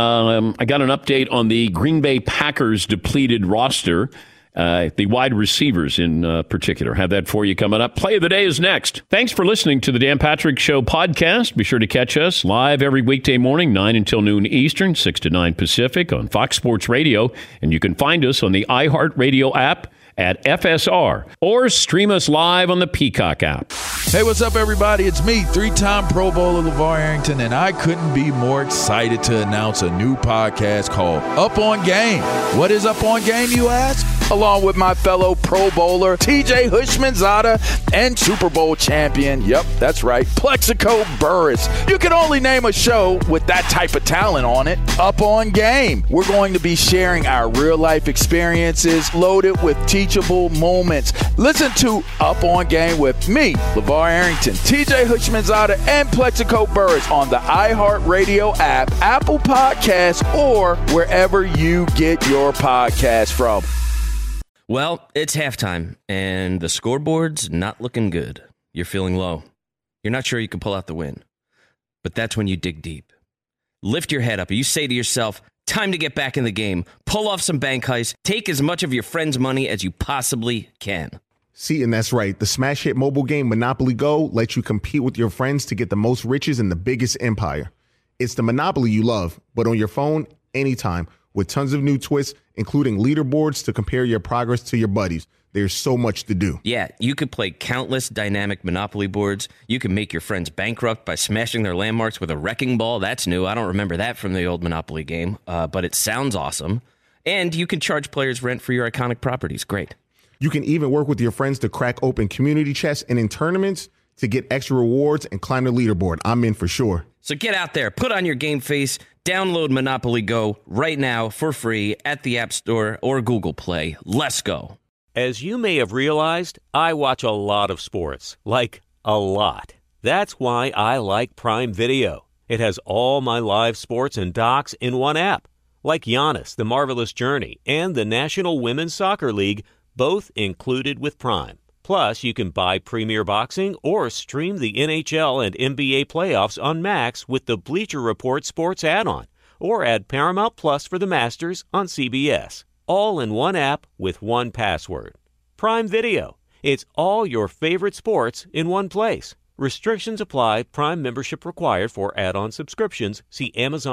I got an update on the Green Bay Packers depleted roster, the wide receivers in particular. Have that for you coming up. Play of the day is next. Thanks for listening to the Dan Patrick Show podcast. Be sure to catch us live every weekday morning, 9 until noon Eastern, 6 to 9 Pacific on Fox Sports Radio. And you can find us on the iHeartRadio app at FSR or stream us live on the Peacock app. Hey, what's up, everybody? It's me, three-time Pro Bowler LeVar Arrington, and I couldn't be more excited to announce a new podcast called Up On Game. What is Up On Game, you ask? Along with my fellow Pro Bowler, TJ Houshmandzadeh, and Super Bowl champion, yep, that's right, Plexico Burress. You can only name a show with that type of talent on it, Up On Game. We're going to be sharing our real-life experiences loaded with teachable moments. Listen to Up On Game with me, LeVar Arrington, TJ Houshmandzadeh, and Plexico Burress on the iHeartRadio app, Apple Podcasts, or wherever you get your podcasts from. Well, it's halftime, and the scoreboard's not looking good. You're feeling low. You're not sure you can pull out the win. But that's when you dig deep. Lift your head up, and you say to yourself, time to get back in the game. Pull off some bank heists. Take as much of your friend's money as you possibly can. See, and that's right. The smash hit mobile game Monopoly Go lets you compete with your friends to get the most riches in the biggest empire. It's the Monopoly you love, but on your phone, anytime, with tons of new twists, including leaderboards to compare your progress to your buddies. There's so much to do. Yeah, you could play countless dynamic Monopoly boards. You can make your friends bankrupt by smashing their landmarks with a wrecking ball. That's new. I don't remember that from the old Monopoly game, but it sounds awesome. And you can charge players rent for your iconic properties. Great. You can even work with your friends to crack open community chests and in tournaments to get extra rewards and climb the leaderboard. I'm in for sure. So get out there, put on your game face, download Monopoly Go right now for free at the App Store or Google Play. Let's go. As you may have realized, I watch a lot of sports, like a lot. That's why I like Prime Video. It has all my live sports and docs in one app, like Giannis, The Marvelous Journey, and the National Women's Soccer League, both included with Prime. Plus, you can buy Premier Boxing or stream the NHL and NBA playoffs on Max with the Bleacher Report Sports add-on, or add Paramount Plus for the Masters on CBS. All in one app with one password. Prime Video. It's all your favorite sports in one place. Restrictions apply. Prime membership required for add-on subscriptions. See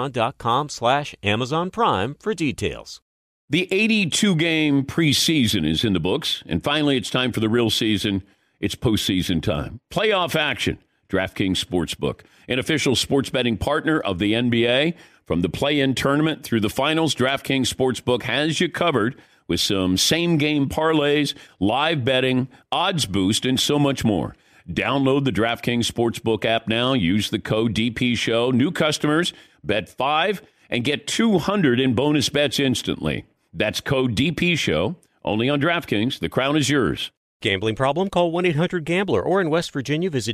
Amazon.com/Amazon Prime for details. The 82-game preseason is in the books, and finally it's time for the real season. It's postseason time. Playoff action. DraftKings Sportsbook, an official sports betting partner of the NBA. From the play-in tournament through the finals, DraftKings Sportsbook has you covered with some same-game parlays, live betting, odds boost, and so much more. Download the DraftKings Sportsbook app now. Use the code DPSHOW. New customers, bet $5 and get $200 in bonus bets instantly. That's code DPSHOW, only on DraftKings. The crown is yours. Gambling problem? Call 1-800-GAMBLER. Or in West Virginia, visit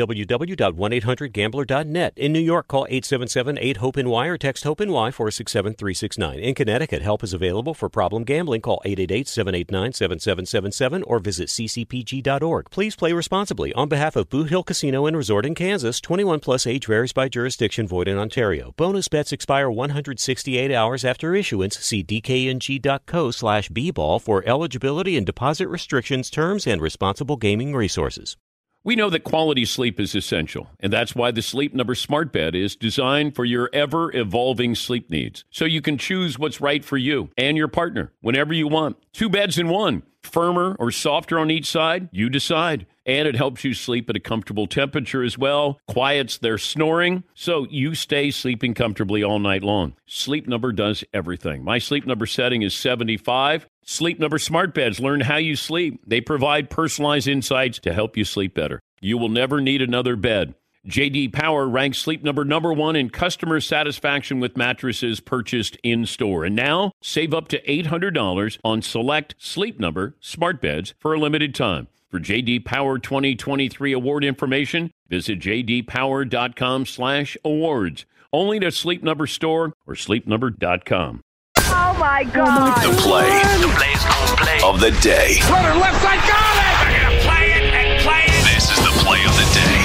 www.1800gambler.net. In New York, call 877-8-HOPE-NY or text HOPE-NY 467-369. In Connecticut, help is available for problem gambling. Call 888-789-7777 or visit ccpg.org. Please play responsibly. On behalf of Boot Hill Casino and Resort in Kansas, 21 plus age varies by jurisdiction, void in Ontario. Bonus bets expire 168 hours after issuance. See dkng.co/bball for eligibility and deposit restrictions, terms, and responsible gaming resources. We know that quality sleep is essential, and that's why the Sleep Number Smart Bed is designed for your ever-evolving sleep needs, so you can choose what's right for you and your partner whenever you want. 2 beds in one, firmer or softer on each side, you decide. And it helps you sleep at a comfortable temperature as well, quiets their snoring, so you stay sleeping comfortably all night long. Sleep Number does everything. My Sleep Number setting is 75. Sleep Number Smart Beds learn how you sleep. They provide personalized insights to help you sleep better. You will never need another bed. J.D. Power ranks Sleep Number #1 in customer satisfaction with mattresses purchased in-store. And now, save up to $800 on select Sleep Number Smart Beds for a limited time. For J.D. Power 2023 award information, visit jdpower.com/awards. Only to Sleep Number store or sleepnumber.com. Oh, my God. The play of the day. Runner left side, got it! They're going to play it and play it. This is the play of the day.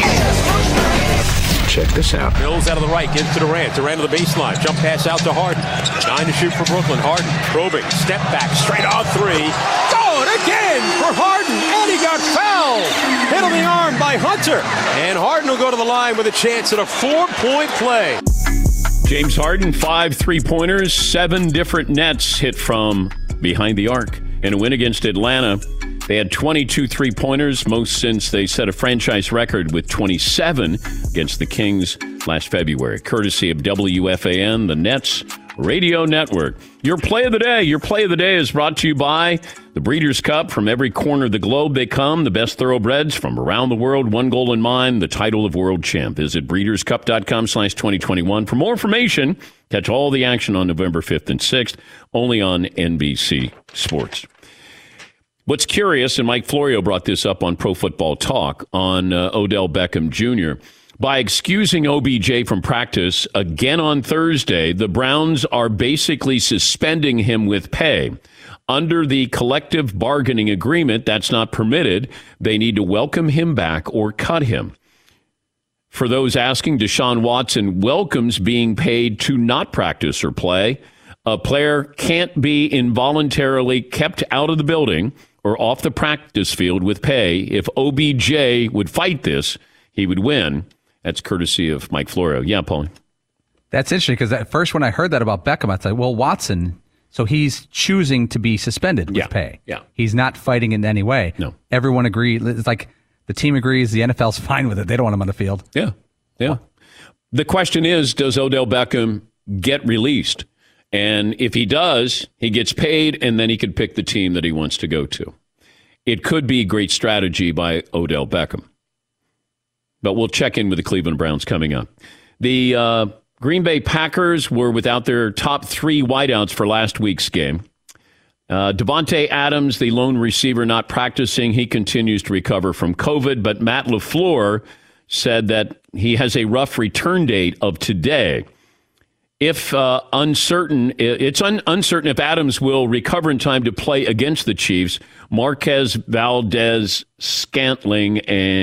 Check this out. Mills out of the right, gives to Durant. Durant to the baseline. Jump pass out to Harden. 9 to shoot for Brooklyn. Harden probing. Step back. Straight on 3. Good again for Harden. And he got fouled. Hit on the arm by Hunter. And Harden will go to the line with a chance at a 4-point play. James Harden, 5 3-pointers, 7 different nets hit from behind the arc. In a win against Atlanta, they had 22 3-pointers, most since they set a franchise record with 27 against the Kings last February. Courtesy of WFAN, the Nets Radio Network. Your play of the day. Your play of the day is brought to you by the Breeders' Cup. From every corner of the globe they come, the best thoroughbreds from around the world. One goal in mind, the title of world champ. Visit breederscup.com/2021 for more information. Catch all the action on November 5th and 6th, only on NBC Sports. What's curious, and Mike Florio brought this up on Pro Football Talk on Odell Beckham Jr., by excusing OBJ from practice again on Thursday, the Browns are basically suspending him with pay. Under the collective bargaining agreement, that's not permitted. They need to welcome him back or cut him. For those asking, Deshaun Watson welcomes being paid to not practice or play. A player can't be involuntarily kept out of the building or off the practice field with pay. If OBJ would fight this, he would win. That's courtesy of Mike Florio. Yeah, Paulie. That's interesting because at first when I heard that about Beckham, I thought, well, Watson, so he's choosing to be suspended with pay. Yeah. He's not fighting in any way. No. Everyone agrees. It's like the team agrees. The NFL's fine with it. They don't want him on the field. Yeah. Yeah. The question is, does Odell Beckham get released? And if he does, he gets paid, and then he could pick the team that he wants to go to. It could be great strategy by Odell Beckham. But we'll check in with the Cleveland Browns coming up. The Green Bay Packers were without their top 3 wideouts for last week's game. Devontae Adams, the lone receiver, not practicing. He continues to recover from COVID. But Matt LaFleur said that he has a rough return date of today. If uncertain if Adams will recover in time to play against the Chiefs. Marquez Valdez-Scantling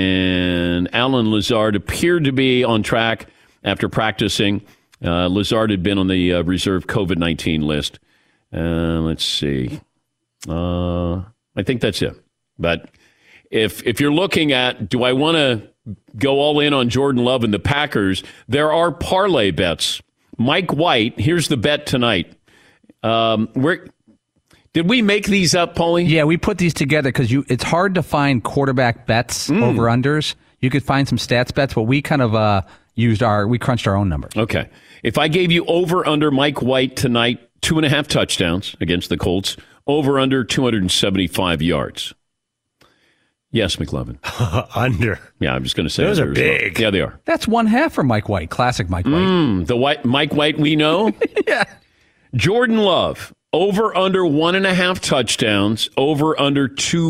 and Alan Lazard appeared to be on track after practicing. Lazard had been on the reserve COVID-19 list. Let's see. I think that's it. But if you're looking at, do I want to go all in on Jordan Love and the Packers, there are parlay bets. Mike White, here's the bet tonight. Did we make these up, Paulie? Yeah, we put these together because it's hard to find quarterback bets, over-unders. You could find some stats bets, but we kind of we crunched our own numbers. Okay. If I gave you over-under Mike White tonight, 2.5 touchdowns against the Colts, over-under 275 yards. Yes, McLovin. Under. Yeah, I'm just going to say those are big. Well. Yeah, they are. That's 1/2 for Mike White. Classic Mike White. The Mike White we know. Yeah. Jordan Love, Over under 1.5 touchdowns. Over under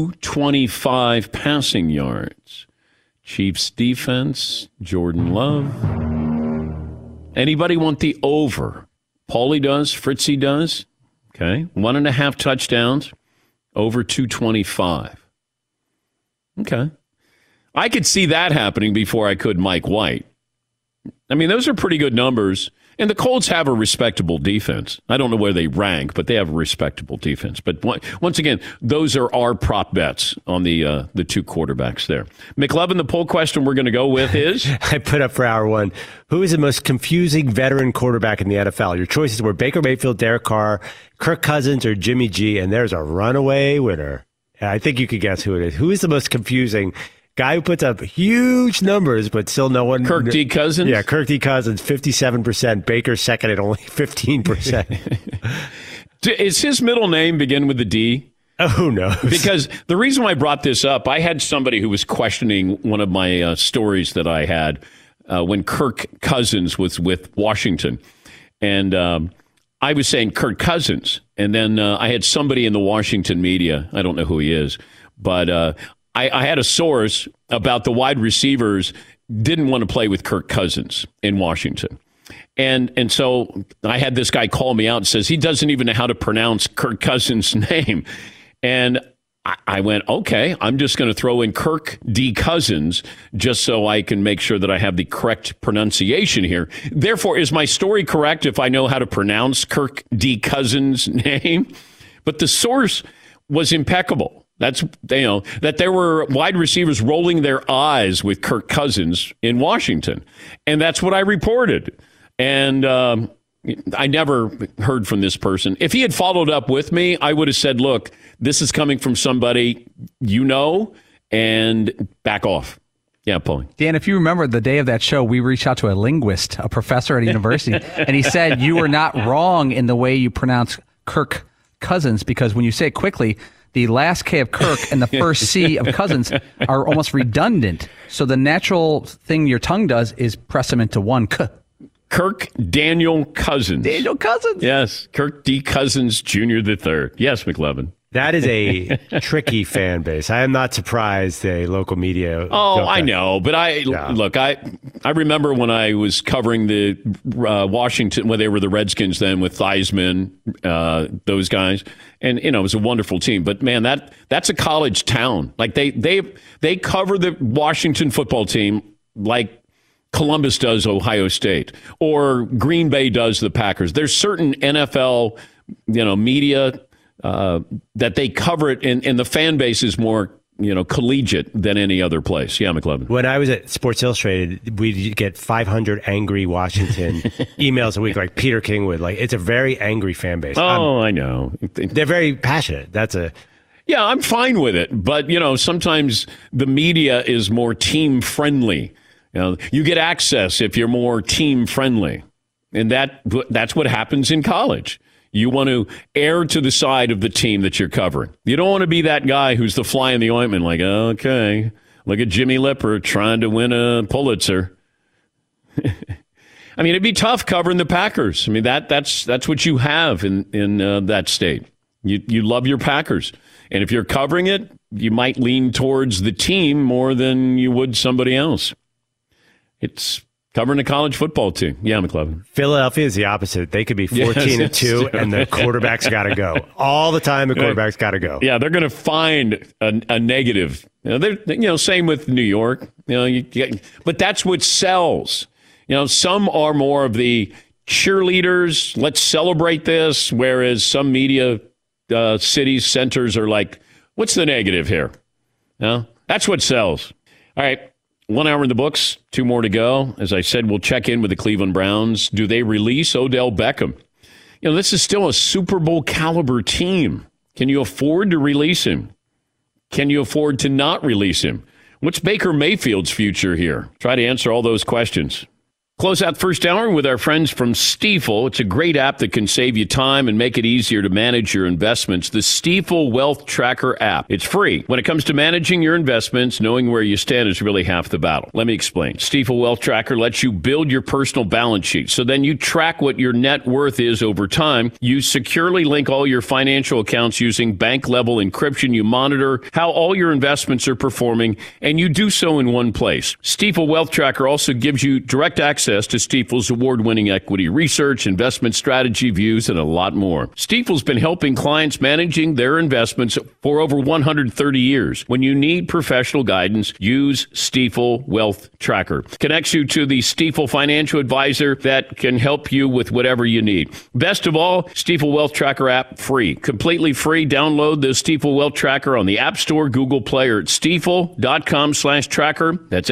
225 passing yards. Chiefs defense, Jordan Love. Anybody want the over? Paulie does. Fritzy does. Okay. 1.5 touchdowns. Over 225. Okay. I could see that happening before I could Mike White. I mean, those are pretty good numbers. And the Colts have a respectable defense. I don't know where they rank, but they have a respectable defense. But once again, those are our prop bets on the two quarterbacks there. McLovin, the poll question we're going to go with is? I put up for hour one, who is the most confusing veteran quarterback in the NFL? Your choices were Baker Mayfield, Derek Carr, Kirk Cousins, or Jimmy G, and there's a runaway winner. I think you could guess who it is. Who is the most confusing guy who puts up huge numbers, but still no one... Kirk D. Cousins? Yeah, Kirk D. Cousins, 57%. Baker second at only 15%. Is his middle name begin with the D? Oh, who knows? Because the reason why I brought this up, I had somebody who was questioning one of my stories that I had when Kirk Cousins was with Washington. And I was saying Kirk Cousins. And then I had somebody in the Washington media, I don't know who he is, but... I had a source about the wide receivers didn't want to play with Kirk Cousins in Washington. And so I had this guy call me out and says he doesn't even know how to pronounce Kirk Cousins' name. And I went, okay, I'm just going to throw in Kirk D. Cousins just so I can make sure that I have the correct pronunciation here. Therefore, is my story correct if I know how to pronounce Kirk D. Cousins' name? But the source was impeccable. That's, that there were wide receivers rolling their eyes with Kirk Cousins in Washington. And that's what I reported. And I never heard from this person. If he had followed up with me, I would have said, look, this is coming from somebody and back off. Yeah, Paulie. Dan, if you remember the day of that show, we reached out to a linguist, a professor at a university, and he said you were not wrong in the way you pronounce Kirk Cousins, because when you say it quickly, the last K of Kirk and the first C of Cousins are almost redundant. So the natural thing your tongue does is press them into one K. Kirk Daniel Cousins. Daniel Cousins. Yes, Kirk D. Cousins Jr. III. Yes, McLevin. That is a tricky fan base. I am not surprised the local media. Oh, I know. But look, I remember when I was covering the Washington, when they were the Redskins then with Theismann, those guys. And, it was a wonderful team. But, man, that's a college town. Like, they cover the Washington football team like Columbus does Ohio State or Green Bay does the Packers. There's certain NFL, media that they cover it, and the fan base is more, collegiate than any other place. Yeah, McLevin. When I was at Sports Illustrated, we'd get 500 angry Washington emails a week, like Peter King would. Like, it's a very angry fan base. Oh, I know. They're very passionate. Yeah, I'm fine with it. But, sometimes the media is more team friendly. You get access if you're more team friendly. And that's what happens in college. You want to err to the side of the team that you're covering. You don't want to be that guy who's the fly in the ointment, like, okay, look at Jimmy Lipper trying to win a Pulitzer. I mean, it'd be tough covering the Packers. I mean, that's what you have in that state. You love your Packers. And if you're covering it, you might lean towards the team more than you would somebody else. It's covering a college football team. Yeah, McLevin. Philadelphia is the opposite. They could be 14-2, and the quarterback's got to go. All the time, the quarterback's got to go. Yeah, they're going to find a negative. Same with New York. But that's what sells. Some are more of the cheerleaders. Let's celebrate this. Whereas some media cities, centers are like, what's the negative here? That's what sells. All right. 1 hour in the books, 2 more to go. As I said, we'll check in with the Cleveland Browns. Do they release Odell Beckham? This is still a Super Bowl caliber team. Can you afford to release him? Can you afford to not release him? What's Baker Mayfield's future here? Try to answer all those questions. Close out first hour with our friends from Stifel. It's a great app that can save you time and make it easier to manage your investments. The Stifel Wealth Tracker app. It's free. When it comes to managing your investments, knowing where you stand is really half the battle. Let me explain. Stifel Wealth Tracker lets you build your personal balance sheet. So then you track what your net worth is over time. You securely link all your financial accounts using bank-level encryption. You monitor how all your investments are performing, and you do so in one place. Stifel Wealth Tracker also gives you direct access to Stifel's award-winning equity research, investment strategy views, and a lot more. Stifel's been helping clients managing their investments for over 130 years. When you need professional guidance, use Stifel Wealth Tracker. Connects you to the Stifel financial advisor that can help you with whatever you need. Best of all, Stifel Wealth Tracker app free. Completely free. Download the Stifel Wealth Tracker on the App Store, Google Play, or at stifel.com/tracker. That's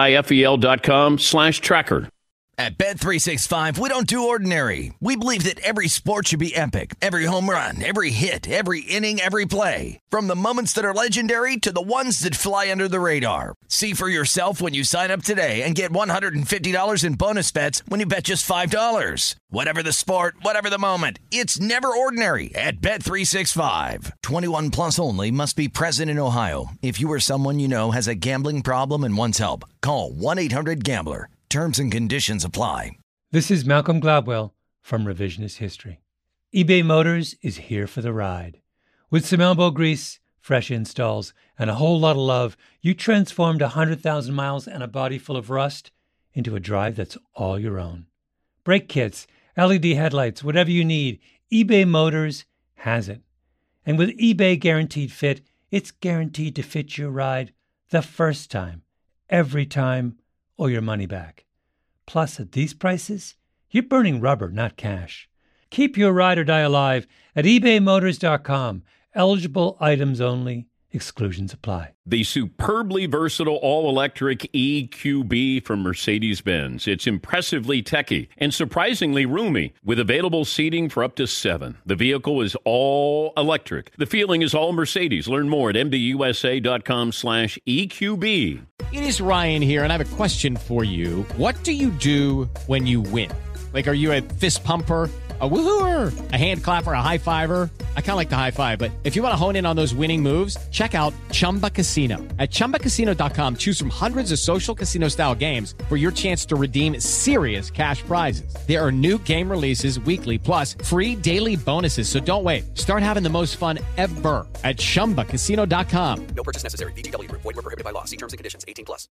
STIFEL.com/tracker. At Bet365, we don't do ordinary. We believe that every sport should be epic. Every home run, every hit, every inning, every play. From the moments that are legendary to the ones that fly under the radar. See for yourself when you sign up today and get $150 in bonus bets when you bet just $5. Whatever the sport, whatever the moment, it's never ordinary at Bet365. 21 plus only. Must be present in Ohio. If you or someone you know has a gambling problem and wants help, call 1-800-GAMBLER. Terms and conditions apply. This is Malcolm Gladwell from Revisionist History. eBay Motors is here for the ride. With some elbow grease, fresh installs, and a whole lot of love, you transformed 100,000 miles and a body full of rust into a drive that's all your own. Brake kits, LED headlights, whatever you need, eBay Motors has it. And with eBay Guaranteed Fit, it's guaranteed to fit your ride the first time, every time, or your money back. Plus, at these prices, you're burning rubber, not cash. Keep your ride or die alive at ebaymotors.com. Eligible items only. Exclusions apply. The superbly versatile all-electric EQB from Mercedes-Benz. It's impressively techy and surprisingly roomy, with available seating for up to 7. The vehicle is all electric. The feeling is all Mercedes. Learn more at mbusa.com/EQB. It is Ryan here, and I have a question for you. What do you do when you win? Like, are you a fist pumper, a woohooer, a hand clapper, a high fiver? I kind of like the high five, but if you want to hone in on those winning moves, check out Chumba Casino. At ChumbaCasino.com, choose from hundreds of social casino-style games for your chance to redeem serious cash prizes. There are new game releases weekly, plus free daily bonuses, so don't wait. Start having the most fun ever at ChumbaCasino.com. No purchase necessary. VGW Group. Void where prohibited by law. See terms and conditions. 18+.